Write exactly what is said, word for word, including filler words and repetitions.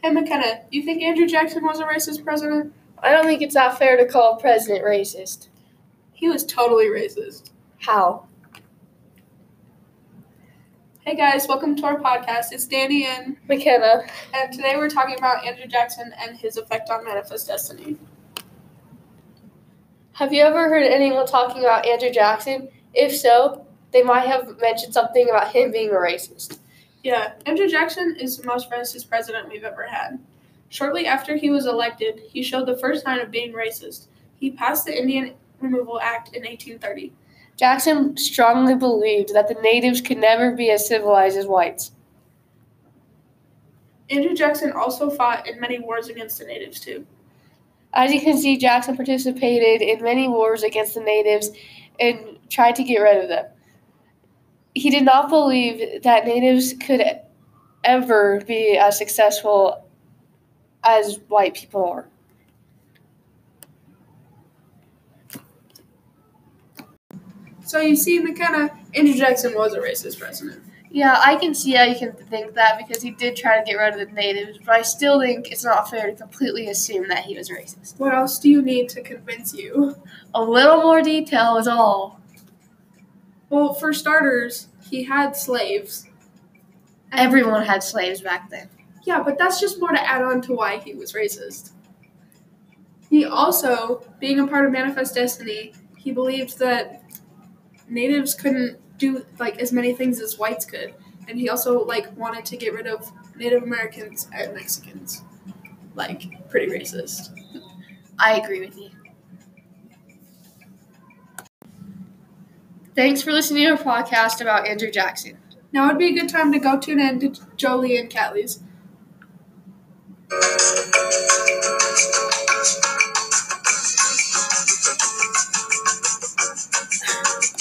Hey, McKenna, do you think Andrew Jackson was a racist president? I don't think it's that fair to call a president racist. He was totally racist. How? Hey guys, welcome to our podcast. It's Danny and McKenna. And today we're talking about Andrew Jackson and his effect on Manifest Destiny. Have you ever heard anyone talking about Andrew Jackson? If so, they might have mentioned something about him being a racist. Yeah, Andrew Jackson is the most racist president we've ever had. Shortly after he was elected, he showed the first sign of being racist. He passed the Indian Removal Act in eighteen thirty. Jackson strongly believed that the natives could never be as civilized as whites. Andrew Jackson also fought in many wars against the natives too. As you can see, Jackson participated in many wars against the natives and tried to get rid of them. He did not believe that natives could ever be as successful as white people are. So you see, McKenna, Andrew Jackson was a racist president. Yeah, I can see how you can think that because he did try to get rid of the natives, but I still think it's not fair to completely assume that he was racist. What else do you need to convince you? A little more detail is all. Well, for starters, he had slaves. Everyone had slaves back then. Yeah, but that's just more to add on to why he was racist. He also, being a part of Manifest Destiny, he believed that natives couldn't do like as many things as whites could, and he also like wanted to get rid of Native Americans and Mexicans. Like, pretty racist. I agree with you. Thanks for listening to our podcast about Andrew Jackson. Now would be a good time to go tune in to Jolie and Catley's.